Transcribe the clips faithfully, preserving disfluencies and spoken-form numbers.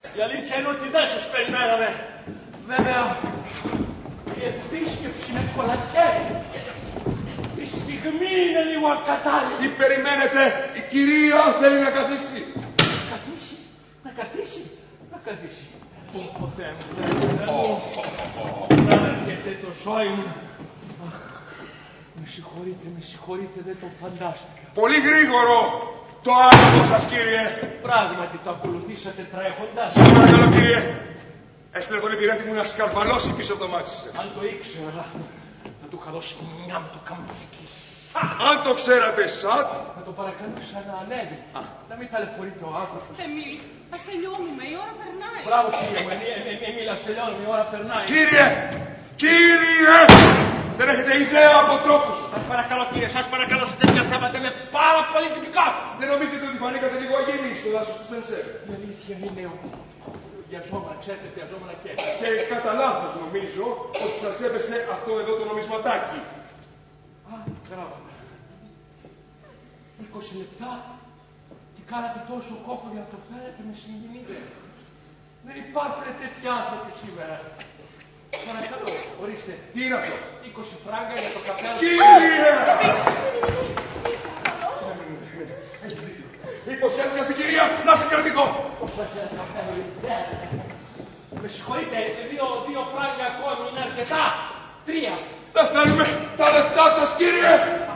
Η αλήθεια είναι ότι δεν σας περιμέναμε. Βέβαια, η επίσκεψη είναι κολακέρι. Η στιγμή είναι λίγο ακατάλληλη. Τι περιμένετε, η κυρία θέλει να καθίσει. Να καθίσει, να καθίσει, να καθίσει. Ω Θεέ μου, δεν έρχεται το σόι μου. Με συγχωρείτε, με συγχωρείτε, δεν το φαντάστηκα. Πολύ γρήγορο το άλογο σας, κύριε. Πράγματι το ακολουθήσατε τρέχοντας. Σας παρακαλώ, κύριε. Έστειλε τον υπηρέτη μου να σκαρβαλώσει πίσω από το μάτι σας. Αν το ήξερα, θα του είχα δώσει μια με το καμπουθική. Αν το ξέρατε, σατ. Θα το παρακαλώ ξαναανέβει. Να μην ταλαιπωρείται ο άνθρωπος. Εμίλ, ας τελειώνουμε, η ώρα περνάει. Μπράβο, κύριε μου, Εμίλ, ας τελειώνουμε, η ώρα περνάει. Κύριε, κύριε, δεν έχετε ιδέα από τρόπους. Σας παρακαλώ, κύριε, σας παρακαλώ, σε τέτοια θέματα είμαι πάρα πολύ τυπικός. Δεν νομίζετε ότι φανήκατε λίγο αγενείς στο δάσος του Σπενσέρ. Η αλήθεια είναι ότι βιαζόμουν, ξέρετε, βιαζόμουν και... Και κατά λάθος νομίζω ότι σας έπεσε αυτό εδώ το νομισματάκι. Α, γράμματα. είκοσι λεπτά και κάνατε τόσο κόπο για να το φέρετε, με συγκινείτε. Δεν υπάρχουν τέτοιοι άνθρωποι σήμερα. Παρακαλώ, ορίστε. Τι είναι αυτό? είκοσι φράγκα για το καπέλο. Κύριε! Μήπως έρθει στην κυρία να σε κρατικό. Με συγχωρείτε, δύο, δύο φράγκα ακόμη είναι αρκετά. Τρία. Δεν θέλουμε τα λεφτά σας, κύριε.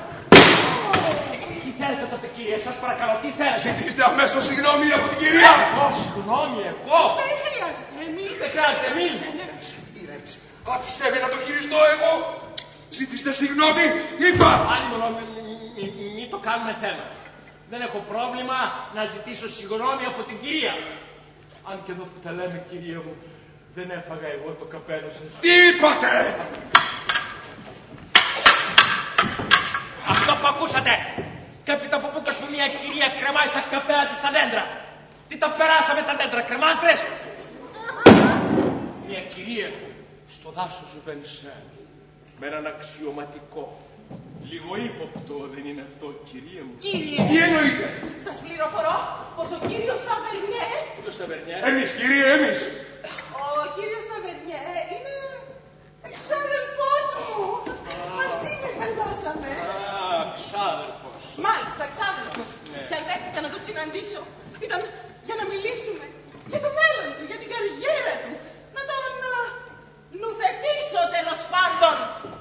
Τι θέλετε τότε, κύριε, σας παρακαλώ, τι θέλετε? Ζητήστε αμέσως συγγνώμη από την κυρία. Εγώ, συγγνώμη, εγώ. Δεν χρειάζεται, Εμίλ. Δεν χρειάζεται, Εμίλ. Ηρέμησε, ηρέμησε. Άφησέ με να το χειριστώ εγώ. Ζητήστε συγγνώμη, είπα. Άλλη μόνο, μην το κάνουμε θέμα. Δεν έχω πρόβλημα να ζητήσω συγγνώμη από την κυρία. Αν και εδώ που τα λέμε, κυρία μου, δεν έφαγα εγώ το καπέλο σας. Τι είπατε? Αυτό που ακούσατε. Και επί το ποπούκας που μια κυρία κρεμάει τα καπέλα της στα δέντρα. Τι τα περάσαμε τα δέντρα, κρεμάστρες. Μια κυρία στο δάσος Βενσέν με έναν αξιωματικό. Λίγο ύποπτο δεν είναι αυτό, κυρία μου? Κύριε, Τι εννοείτε? σας πληροφορώ πως ο κύριος Ταβερνιέ... Ποιος Ταβερνιέ? Εμείς, κύριε, εμείς. Ο κύριος Ταβερνιέ είναι εξάδελφός μου. Μαζί μεγαλώσαμε. Α, ξάδελφος. Μάλιστα, εξάδελφος. Ναι. Και αν δέχτηκα να τον συναντήσω, ήταν για να μιλήσουμε για το μέλλον του, για την καριέρα του. Να τον α, νουθετήσω τέλος πάντων.